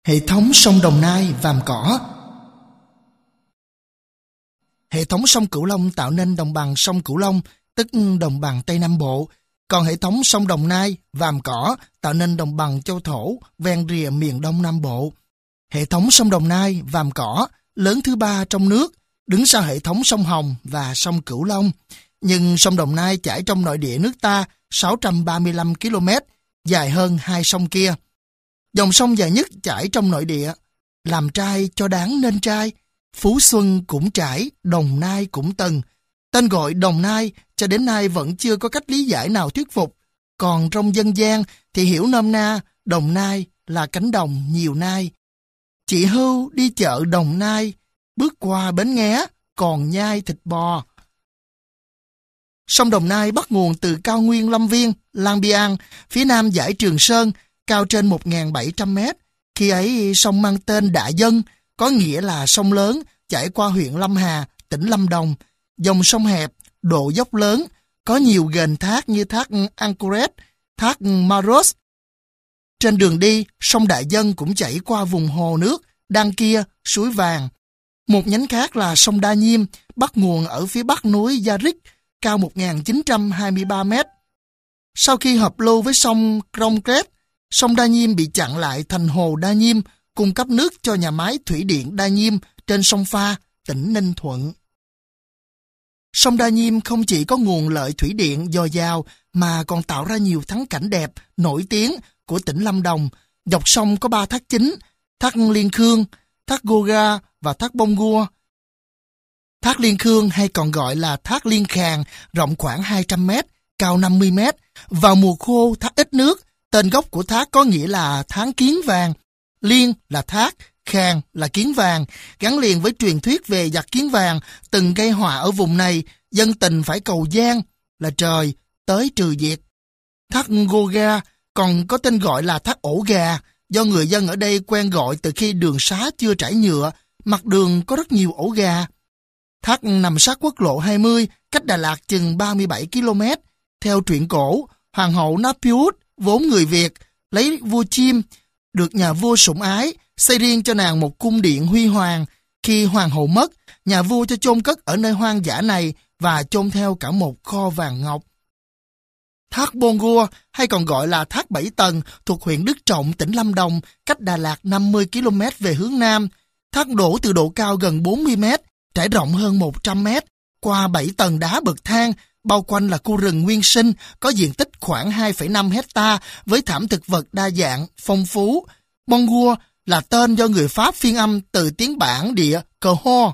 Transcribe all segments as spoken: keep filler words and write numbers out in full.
Hệ thống sông Đồng Nai, Vàm Cỏ. Hệ thống sông Cửu Long tạo nên đồng bằng sông Cửu Long, tức đồng bằng Tây Nam Bộ. Còn hệ thống sông Đồng Nai, Vàm Cỏ tạo nên đồng bằng châu thổ ven rìa miền Đông Nam Bộ. Hệ thống sông Đồng Nai, Vàm Cỏ lớn thứ ba trong nước, đứng sau hệ thống sông Hồng và sông Cửu Long. Nhưng sông Đồng Nai chảy trong nội địa nước ta sáu trăm ba mươi lăm ki lô mét, dài hơn hai sông kia. Dòng sông dài nhất chảy trong nội địa, làm trai cho đáng nên trai. Phú Xuân cũng trải, Đồng Nai cũng từng. Tên gọi Đồng Nai cho đến nay vẫn chưa có cách lý giải nào thuyết phục. Còn trong dân gian thì hiểu nôm na Đồng Nai là cánh đồng nhiều nai. Chị Hưu đi chợ Đồng Nai, bước qua bến nghé còn nhai thịt bò. Sông Đồng Nai bắt nguồn từ cao nguyên Lâm Viên, Lang Biang, phía nam dải Trường Sơn, cao trên một nghìn bảy trăm mét. Khi ấy sông mang tên Đạ Dân, có nghĩa là sông lớn, chảy qua huyện Lâm Hà, tỉnh Lâm Đồng. Dòng sông hẹp, độ dốc lớn, có nhiều ghềnh thác như thác Anchoret, thác Maros. Trên đường đi, sông Đạ Dân cũng chảy qua vùng hồ nước, Đan Kia, suối Vàng. Một nhánh khác là sông Đa Nhiêm, bắt nguồn ở phía bắc núi Yarik, cao một nghìn chín trăm hai mươi ba mét. Sau khi hợp lưu với sông Krongkret, sông Đa Nhiêm bị chặn lại thành hồ Đa Nhiêm, cung cấp nước cho nhà máy thủy điện Đa Nhiêm trên sông Pha, tỉnh Ninh Thuận. Sông Đa Nhiêm không chỉ có nguồn lợi thủy điện dồi dào mà còn tạo ra nhiều thắng cảnh đẹp, nổi tiếng của tỉnh Lâm Đồng. Dọc sông có ba thác chính, thác Liên Khương, thác Goga và thác Bông Gua. Thác Liên Khương hay còn gọi là thác Liên Khàng, rộng khoảng hai trăm mét, cao năm mươi mét. Vào mùa khô thác ít nước, tên gốc của thác có nghĩa là tháng kiến vàng. Liên là thác, Khàng là kiến vàng, gắn liền với truyền thuyết về giặc kiến vàng từng gây họa ở vùng này, dân tình phải cầu Giang là trời tới trừ diệt. Thác Goga còn có tên gọi là thác ổ gà, do người dân ở đây quen gọi từ khi đường xá chưa trải nhựa, mặt đường có rất nhiều ổ gà. Thác nằm sát quốc lộ hai mươi, cách Đà Lạt chừng ba mươi bảy ki lô mét. Theo truyện cổ, hoàng hậu Napiut, vốn người Việt, lấy vua Chim, được nhà vua sủng ái, xây riêng cho nàng một cung điện huy hoàng. Khi hoàng hậu mất, nhà vua cho chôn cất ở nơi hoang dã này và chôn theo cả một kho vàng ngọc. Thác Bongua, hay còn gọi là thác Bảy Tầng, thuộc huyện Đức Trọng, tỉnh Lâm Đồng, cách Đà Lạt năm mươi ki lô mét về hướng nam. Thác đổ từ độ cao gần bốn mươi mét, trải rộng hơn một trăm mét, qua bảy tầng đá bậc thang, bao quanh là khu rừng nguyên sinh, có diện tích khoảng hai phẩy năm hecta với thảm thực vật đa dạng, phong phú. Bongua là tên do người Pháp phiên âm từ tiếng bản địa cờ ho.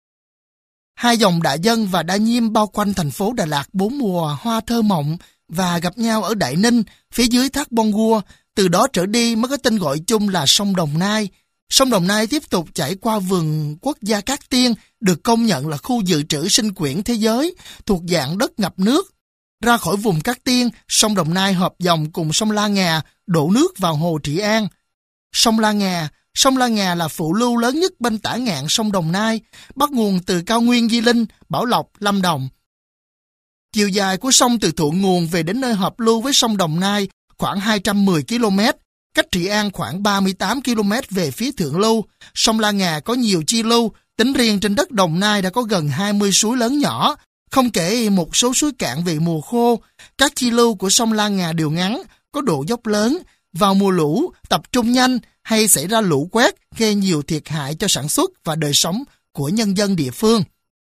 Hai dòng Đạ Dân và Đa Nhiêm bao quanh thành phố Đà Lạt bốn mùa hoa thơ mộng và gặp nhau ở Đại Ninh, phía dưới thác Bongua. Từ đó trở đi mới có tên gọi chung là sông Đồng Nai. Sông Đồng Nai tiếp tục chảy qua vườn quốc gia Cát Tiên, được công nhận là khu dự trữ sinh quyển thế giới, thuộc dạng đất ngập nước. Ra khỏi vùng Cát Tiên, sông Đồng Nai hợp dòng cùng sông La Ngà, đổ nước vào hồ Trị An. Sông La Ngà Sông La Ngà là phụ lưu lớn nhất bên tả ngạn sông Đồng Nai, bắt nguồn từ cao nguyên Di Linh, Bảo Lộc, Lâm Đồng. Chiều dài của sông từ thượng nguồn về đến nơi hợp lưu với sông Đồng Nai khoảng hai trăm mười ki lô mét, cách Trị An khoảng ba mươi tám ki lô mét về phía thượng lưu. Sông La Ngà có nhiều chi lưu, tính riêng trên đất Đồng Nai đã có gần hai mươi suối lớn nhỏ, không kể một số suối cạn về mùa khô. Các chi lưu của sông La Ngà đều ngắn, có độ dốc lớn. Vào mùa lũ, tập trung nhanh hay xảy ra lũ quét gây nhiều thiệt hại cho sản xuất và đời sống của nhân dân địa phương.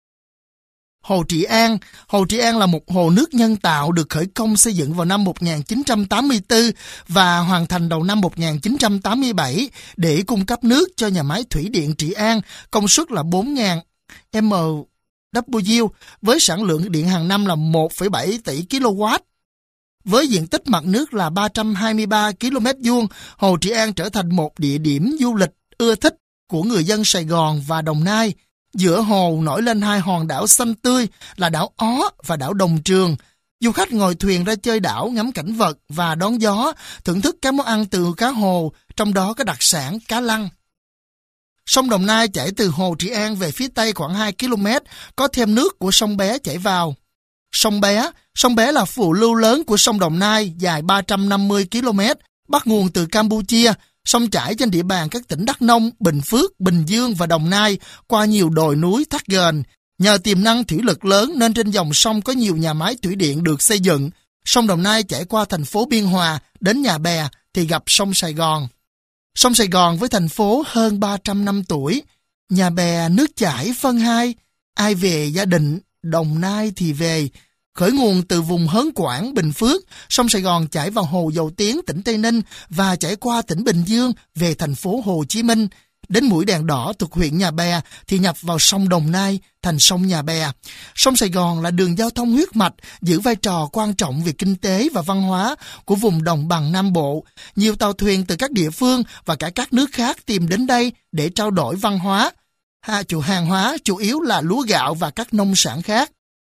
Hồ Trị An Hồ Trị An là một hồ nước nhân tạo được khởi công xây dựng vào năm một nghìn chín trăm tám mươi tư và hoàn thành đầu năm một nghìn chín trăm tám mươi bảy để cung cấp nước cho nhà máy thủy điện Trị An, công suất là bốn nghìn mét khối, với sản lượng điện hàng năm là một phẩy bảy tỷ ki lô oát. Với diện tích mặt nước là ba trăm hai mươi ba ki lô mét vuông, Hồ Trị An trở thành một địa điểm du lịch ưa thích của người dân Sài Gòn và Đồng Nai. Giữa hồ nổi lên hai hòn đảo xanh tươi là đảo Ó và đảo Đồng Trường. Du khách ngồi thuyền ra chơi đảo, ngắm cảnh vật và đón gió, thưởng thức các món ăn từ cá hồ, trong đó có đặc sản cá lăng. Sông Đồng Nai chảy từ hồ Trị An về phía tây khoảng hai ki lô mét, có thêm nước của sông Bé chảy vào. Sông Bé Sông Bé là phụ lưu lớn của sông Đồng Nai, dài ba trăm năm mươi ki lô mét, bắt nguồn từ Campuchia, Sông trải trên địa bàn các tỉnh Đắk Nông, Bình Phước, Bình Dương và Đồng Nai qua nhiều đồi núi thác ghềnh. Nhờ tiềm năng thủy lực lớn nên trên dòng sông có nhiều nhà máy thủy điện được xây dựng. Sông Đồng Nai chảy qua thành phố Biên Hòa đến Nhà Bè thì gặp sông Sài Gòn. Sông Sài Gòn với thành phố hơn ba trăm năm tuổi. Nhà Bè nước chảy phân hai, ai về Gia Định, Đồng Nai thì về. Khởi nguồn từ vùng Hớn Quản, Bình Phước, sông Sài Gòn chảy vào hồ Dầu Tiếng, tỉnh Tây Ninh và chảy qua tỉnh Bình Dương về thành phố Hồ Chí Minh. Đến mũi Đèn Đỏ thuộc huyện Nhà Bè thì nhập vào sông Đồng Nai thành sông Nhà Bè. Sông Sài Gòn là đường giao thông huyết mạch, giữ vai trò quan trọng về kinh tế và văn hóa của vùng đồng bằng Nam Bộ. Nhiều tàu thuyền từ các địa phương và cả các nước khác tìm đến đây để trao đổi văn hóa. Ha, chủ hàng hóa chủ yếu là lúa gạo và các nông sản khác.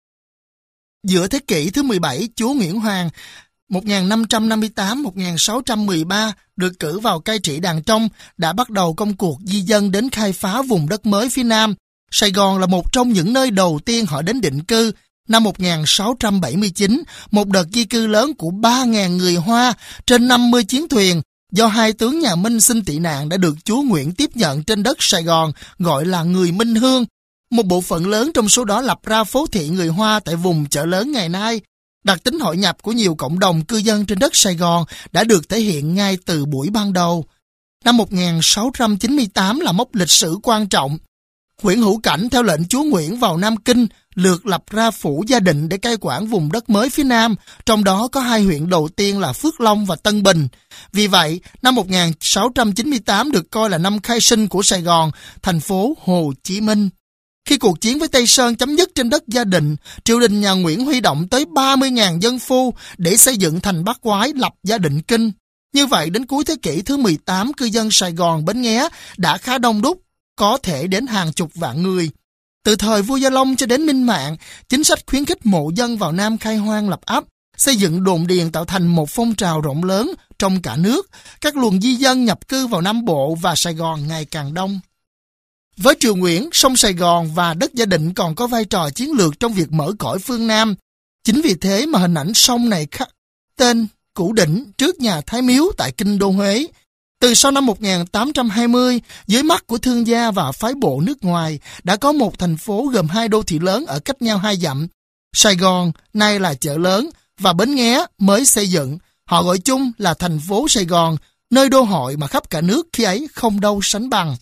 Giữa thế kỷ thứ mười bảy, chúa Nguyễn Hoàng một nghìn năm trăm năm mươi tám đến một nghìn sáu trăm mười ba được cử vào cai trị Đàn Trong đã bắt đầu công cuộc di dân đến khai phá vùng đất mới phía Nam. Sài Gòn là một trong những nơi đầu tiên họ đến định cư. Năm một nghìn sáu trăm bảy mươi chín, một đợt di cư lớn của ba nghìn người Hoa trên năm mươi chiến thuyền do hai tướng nhà Minh xin tị nạn đã được chúa Nguyễn tiếp nhận trên đất Sài Gòn, gọi là người Minh Hương. Một bộ phận lớn trong số đó lập ra phố thị người Hoa tại vùng chợ lớn ngày nay. Đặc tính hội nhập của nhiều cộng đồng cư dân trên đất Sài Gòn đã được thể hiện ngay từ buổi ban đầu. Năm một nghìn sáu trăm chín mươi tám là mốc lịch sử quan trọng. Nguyễn Hữu Cảnh theo lệnh chúa Nguyễn vào Nam Kinh, lược lập ra phủ Gia Định để cai quản vùng đất mới phía Nam, trong đó có hai huyện đầu tiên là Phước Long và Tân Bình. Vì vậy, năm một nghìn sáu trăm chín mươi tám được coi là năm khai sinh của Sài Gòn, thành phố Hồ Chí Minh. Khi cuộc chiến với Tây Sơn chấm dứt trên đất Gia Định, triều đình nhà Nguyễn huy động tới ba mươi nghìn dân phu để xây dựng thành Bát Quái, lập Gia Định Kinh. Như vậy, đến cuối thế kỷ thứ mười tám, cư dân Sài Gòn, Bến Nghé đã khá đông đúc, có thể đến hàng chục vạn người. Từ thời vua Gia Long cho đến Minh Mạng, chính sách khuyến khích mộ dân vào Nam khai hoang lập ấp, xây dựng đồn điền tạo thành một phong trào rộng lớn trong cả nước. Các luồng di dân nhập cư vào Nam Bộ và Sài Gòn ngày càng đông. Với triều Nguyễn, sông Sài Gòn và đất Gia Định còn có vai trò chiến lược trong việc mở cõi phương Nam. Chính vì thế mà hình ảnh sông này khắc tên Cửu Đỉnh trước nhà Thái Miếu tại kinh đô Huế. Từ sau năm một nghìn tám trăm hai mươi, dưới mắt của thương gia và phái bộ nước ngoài, đã có một thành phố gồm hai đô thị lớn ở cách nhau hai dặm. Sài Gòn, nay là chợ lớn, và Bến Nghé mới xây dựng. Họ gọi chung là thành phố Sài Gòn, nơi đô hội mà khắp cả nước khi ấy không đâu sánh bằng.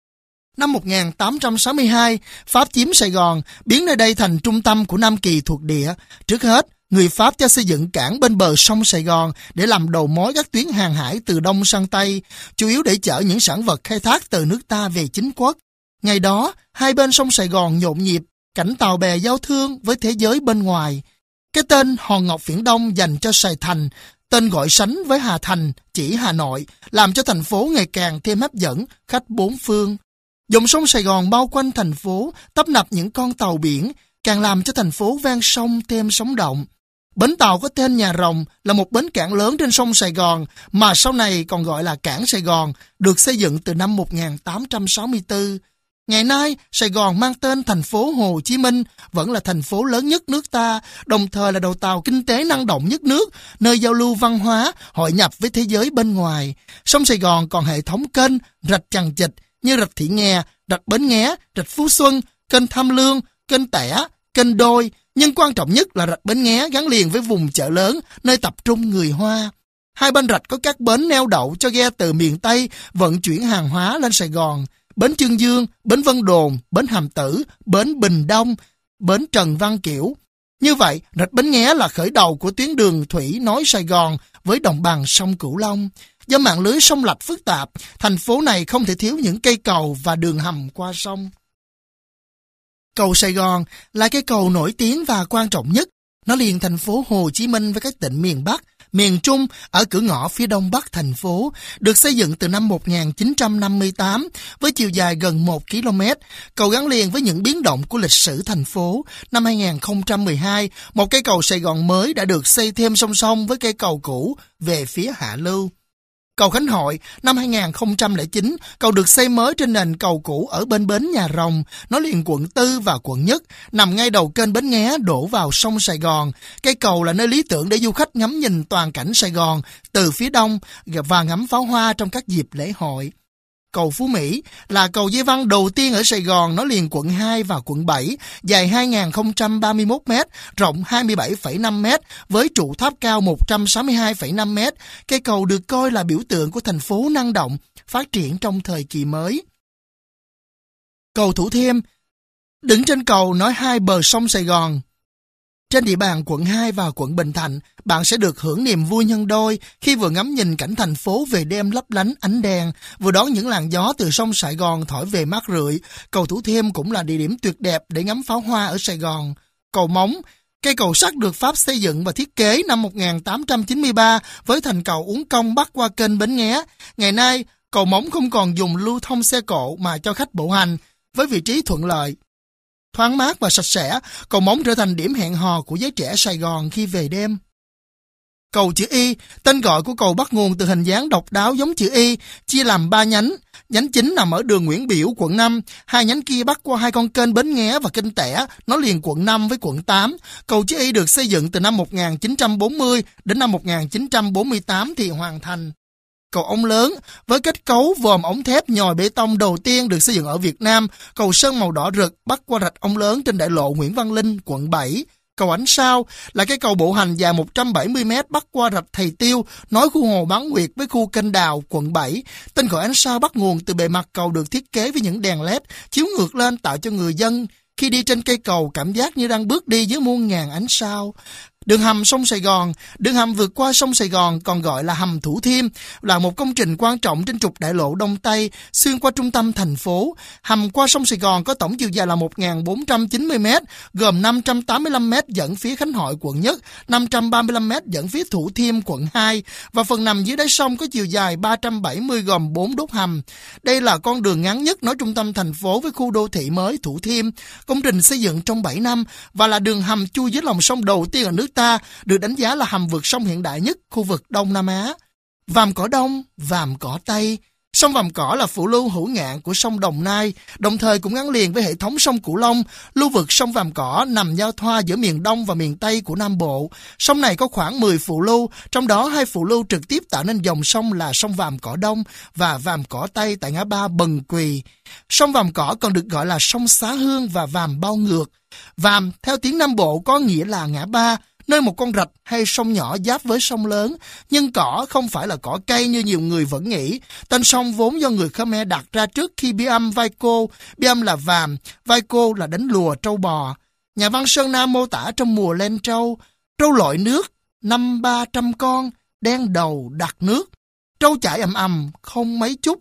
Năm một nghìn tám trăm sáu mươi hai, Pháp chiếm Sài Gòn, biến nơi đây thành trung tâm của Nam Kỳ thuộc địa. Trước hết, người Pháp cho xây dựng cảng bên bờ sông Sài Gòn để làm đầu mối các tuyến hàng hải từ Đông sang Tây, chủ yếu để chở những sản vật khai thác từ nước ta về chính quốc. Ngày đó, hai bên sông Sài Gòn nhộn nhịp, cảnh tàu bè giao thương với thế giới bên ngoài. Cái tên Hòn Ngọc Viễn Đông dành cho Sài Thành, tên gọi sánh với Hà Thành, chỉ Hà Nội, làm cho thành phố ngày càng thêm hấp dẫn khách bốn phương. Dòng sông Sài Gòn bao quanh thành phố, tấp nập những con tàu biển, càng làm cho thành phố ven sông thêm sống động. Bến tàu có tên Nhà Rồng là một bến cảng lớn trên sông Sài Gòn, mà sau này còn gọi là Cảng Sài Gòn, được xây dựng từ năm một nghìn tám trăm sáu mươi tư. Ngày nay, Sài Gòn mang tên thành phố Hồ Chí Minh, vẫn là thành phố lớn nhất nước ta, đồng thời là đầu tàu kinh tế năng động nhất nước, nơi giao lưu văn hóa, hội nhập với thế giới bên ngoài. Sông Sài Gòn còn hệ thống kênh, rạch chằng chịt như rạch Thị Nghè, rạch Bến Nghé, rạch Phú Xuân, kênh Tham Lương, kênh Tẻ, kênh Đôi, nhưng quan trọng nhất là rạch Bến Nghé gắn liền với vùng chợ lớn, nơi tập trung người Hoa. Hai bên rạch có các bến neo đậu cho ghe từ miền Tây vận chuyển hàng hóa lên Sài Gòn. Bến Chương Dương, bến Vân Đồn, bến Hàm Tử, bến Bình Đông, bến Trần Văn Kiểu. Như vậy, rạch Bến Nghé là khởi đầu của tuyến đường thủy nối Sài Gòn với đồng bằng sông Cửu Long. Do mạng lưới sông lạch phức tạp, thành phố này không thể thiếu những cây cầu và đường hầm qua sông. Cầu Sài Gòn là cây cầu nổi tiếng và quan trọng nhất. Nó liền thành phố Hồ Chí Minh với các tỉnh miền Bắc, miền Trung ở cửa ngõ phía đông bắc thành phố, được xây dựng từ năm một nghìn chín trăm năm mươi tám với chiều dài gần một ki lô mét. Cầu gắn liền với những biến động của lịch sử thành phố. Năm hai nghìn không trăm mười hai, một cây cầu Sài Gòn mới đã được xây thêm song song với cây cầu cũ về phía hạ lưu. Cầu Khánh Hội năm hai nghìn không trăm lẻ chín, cầu được xây mới trên nền cầu cũ ở bên bến Nhà Rồng, nối liền quận tư và quận nhất, nằm ngay đầu kênh Bến Nghé đổ vào sông Sài Gòn. Cây cầu là nơi lý tưởng để du khách ngắm nhìn toàn cảnh Sài Gòn từ phía đông và ngắm pháo hoa trong các dịp lễ hội. Cầu Phú Mỹ là cầu dây văng đầu tiên ở Sài Gòn, nối liền quận hai và quận bảy, dài hai nghìn không trăm ba mươi mốt mét, rộng hai mươi bảy phẩy năm mét, với trụ tháp cao một trăm sáu mươi hai phẩy năm mét. Cây cầu được coi là biểu tượng của thành phố năng động, phát triển trong thời kỳ mới. Cầu Thủ Thiêm đứng trên cầu nối hai bờ sông Sài Gòn. Trên địa bàn quận hai và quận Bình Thạnh, bạn sẽ được hưởng niềm vui nhân đôi khi vừa ngắm nhìn cảnh thành phố về đêm lấp lánh ánh đèn, vừa đón những làn gió từ sông Sài Gòn thổi về mát rượi. Cầu Thủ Thiêm cũng là địa điểm tuyệt đẹp để ngắm pháo hoa ở Sài Gòn. Cầu Móng, cây cầu sắt được Pháp xây dựng và thiết kế năm một nghìn tám trăm chín mươi ba với thành cầu uốn cong bắc qua kênh Bến Nghé. Ngày nay, cầu Móng không còn dùng lưu thông xe cộ mà cho khách bộ hành, với vị trí thuận lợi, thoáng mát và sạch sẽ. Cầu Móng trở thành điểm hẹn hò của giới trẻ Sài Gòn khi về đêm. Cầu chữ Y, tên gọi của cầu bắt nguồn từ hình dáng độc đáo giống chữ Y, chia làm ba nhánh. Nhánh chính nằm ở đường Nguyễn Biểu, quận năm. Hai nhánh kia bắc qua hai con kênh Bến Nghé và Kênh Tẻ, nối liền quận năm với quận tám. Cầu chữ Y được xây dựng từ năm một nghìn chín trăm bốn mươi đến năm một nghìn chín trăm bốn mươi tám thì hoàn thành. Cầu Ống Lớn, với kết cấu vòm ống thép nhồi bê tông đầu tiên được xây dựng ở Việt Nam, cầu sơn màu đỏ rực bắc qua rạch Ống Lớn trên đại lộ Nguyễn Văn Linh, quận bảy. Cầu Ánh Sao là cái cầu bộ hành dài một trăm bảy mươi mét bắc qua rạch Thầy Tiêu, nối khu hồ Bán Nguyệt với khu kênh Đào, quận bảy. Tên gọi Ánh Sao bắt nguồn từ bề mặt cầu được thiết kế với những đèn led chiếu ngược lên, tạo cho người dân khi đi trên cây cầu cảm giác như đang bước đi dưới muôn ngàn ánh sao. Đường hầm sông Sài Gòn, đường hầm vượt qua sông Sài Gòn còn gọi là hầm Thủ Thiêm, là một công trình quan trọng trên trục đại lộ Đông Tây xuyên qua trung tâm thành phố. Hầm qua sông Sài Gòn có tổng chiều dài là một nghìn bốn trăm chín mươi mét, gồm năm trăm tám mươi lăm mét dẫn phía Khánh Hội, quận nhất, năm trăm ba mươi lăm mét dẫn phía Thủ Thiêm, quận hai, và phần nằm dưới đáy sông có chiều dài ba trăm bảy mươi gồm bốn đốt hầm. Đây là con đường ngắn nhất nối trung tâm thành phố với khu đô thị mới Thủ Thiêm. Công trình xây dựng trong bảy năm và là đường hầm chui dưới lòng sông đầu tiên ở nước ta, được đánh giá là hầm vượt sông hiện đại nhất khu vực Đông Nam Á. Vàm Cỏ Đông, Vàm Cỏ Tây. Sông Vàm Cỏ là phụ lưu hữu ngạn của sông Đồng Nai, đồng thời cũng gắn liền với hệ thống sông Cửu Long. Lưu vực sông Vàm Cỏ nằm giao thoa giữa miền Đông và miền Tây của Nam Bộ. Sông này có khoảng mười phụ lưu, trong đó hai phụ lưu trực tiếp tạo nên dòng sông là sông Vàm Cỏ Đông và Vàm Cỏ Tây tại ngã ba Bần Quỳ. Sông Vàm Cỏ còn được gọi là sông Xá Hương và Vàm Bao Ngược. Vàm theo tiếng Nam Bộ có nghĩa là ngã ba, nơi một con rạch hay sông nhỏ giáp với sông lớn. Nhưng cỏ không phải là cỏ cây như nhiều người vẫn nghĩ. Tên sông vốn do người Khmer đặt ra trước khi Biam Vaiko. Biam là vàm, Vaiko là đánh lùa trâu bò. Nhà văn Sơn Nam mô tả trong mùa lên trâu, trâu lội nước, năm ba trăm con, đen đầu đặt nước. Trâu chạy ầm ầm, không mấy chút,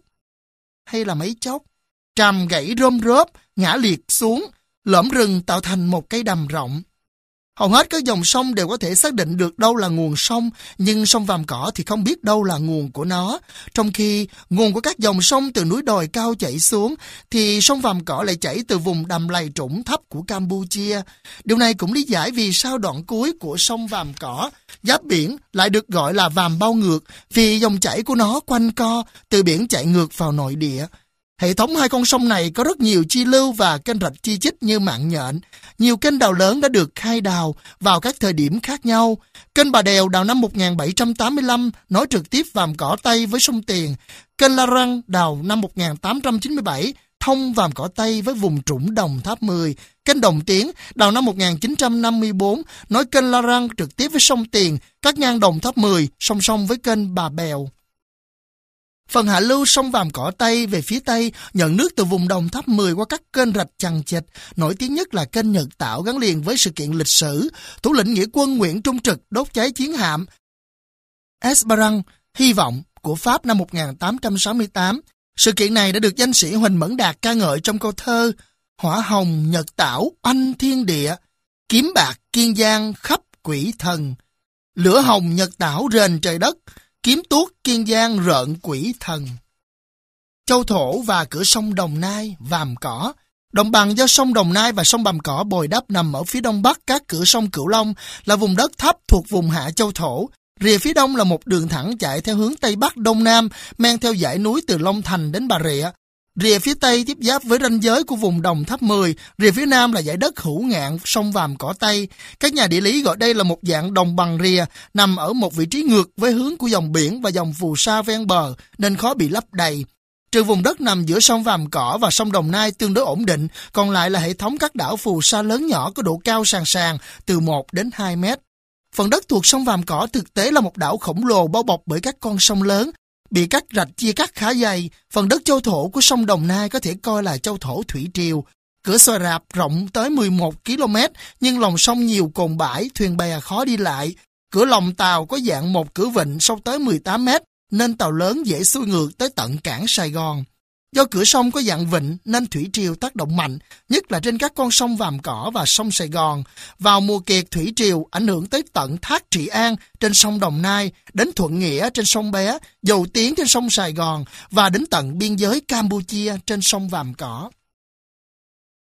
hay là mấy chốc. Tràm gãy rôm rớp, ngã liệt xuống, lõm rừng tạo thành một cây đầm rộng. Hầu hết các dòng sông đều có thể xác định được đâu là nguồn sông, nhưng sông Vàm Cỏ thì không biết đâu là nguồn của nó. Trong khi nguồn của các dòng sông từ núi đồi cao chảy xuống, thì sông Vàm Cỏ lại chảy từ vùng đầm lầy trũng thấp của Campuchia. Điều này cũng lý giải vì sao đoạn cuối của sông Vàm Cỏ giáp biển lại được gọi là Vàm Bao Ngược, vì dòng chảy của nó quanh co, từ biển chạy ngược vào nội địa. Hệ thống hai con sông này có rất nhiều chi lưu và kênh rạch chi chít như mạng nhện. Nhiều kênh đào lớn đã được khai đào vào các thời điểm khác nhau. Kênh Bà Đèo đào năm một nghìn bảy trăm tám mươi lăm nối trực tiếp Vàm Cỏ Tây với sông Tiền. Kênh La Răng đào năm một nghìn tám trăm chín mươi bảy thông Vàm Cỏ Tây với vùng trũng Đồng Tháp mười. Kênh Đồng Tiến đào năm một nghìn chín trăm năm mươi tư nối kênh La Răng trực tiếp với sông Tiền, cắt ngang Đồng Tháp mười song song với kênh Bà Bèo. Phần hạ lưu sông Vàm Cỏ Tây về phía Tây nhận nước từ vùng Đồng Tháp mười qua các kênh rạch chằng chịt, nổi tiếng nhất là kênh Nhật Tảo gắn liền với sự kiện lịch sử. Thủ lĩnh nghĩa quân Nguyễn Trung Trực đốt cháy chiến hạm Esperance, hy vọng của Pháp năm một nghìn tám trăm sáu mươi tám. Sự kiện này đã được danh sĩ Huỳnh Mẫn Đạt ca ngợi trong câu thơ: hỏa hồng Nhật Tảo oanh thiên địa, kiếm bạc Kiên Giang khắp quỷ thần. Lửa hồng Nhật Tảo rền trời đất, kiếm tuốt Kiên Giang rợn quỷ thần. Châu Thổ và cửa sông Đồng Nai, Vàm Cỏ. Đồng bằng do sông Đồng Nai và sông Vàm Cỏ bồi đắp nằm ở phía đông bắc các cửa sông Cửu Long, là vùng đất thấp thuộc vùng hạ Châu Thổ. Rìa phía đông là một đường thẳng chạy theo hướng Tây Bắc Đông Nam, men theo dãy núi từ Long Thành đến Bà Rịa. Rìa phía Tây tiếp giáp với ranh giới của vùng Đồng Tháp mười, rìa phía Nam là dãy đất hữu ngạn sông Vàm Cỏ Tây. Các nhà địa lý gọi đây là một dạng đồng bằng rìa, nằm ở một vị trí ngược với hướng của dòng biển và dòng phù sa ven bờ, nên khó bị lấp đầy. Trừ vùng đất nằm giữa sông Vàm Cỏ và sông Đồng Nai tương đối ổn định, còn lại là hệ thống các đảo phù sa lớn nhỏ có độ cao sàn sàn từ một đến hai mét. Phần đất thuộc sông Vàm Cỏ thực tế là một đảo khổng lồ bao bọc bởi các con sông lớn, bị các rạch chia cắt khá dày. Phần đất châu thổ của sông Đồng Nai có thể coi là châu thổ thủy triều. Cửa Xòa Rạp rộng tới mười một ki lô mét, nhưng lòng sông nhiều cồn bãi, thuyền bè khó đi lại. Cửa lòng tàu có dạng một cửa vịnh sâu tới mười tám mét, nên tàu lớn dễ xuôi ngược tới tận cảng Sài Gòn. Do cửa sông có dạng vịnh nên thủy triều tác động mạnh, nhất là trên các con sông Vàm Cỏ và sông Sài Gòn. Vào mùa kiệt thủy triều ảnh hưởng tới tận Thác Trị An trên sông Đồng Nai, đến Thuận Nghĩa trên sông Bé, Dầu Tiếng trên sông Sài Gòn và đến tận biên giới Campuchia trên sông Vàm Cỏ.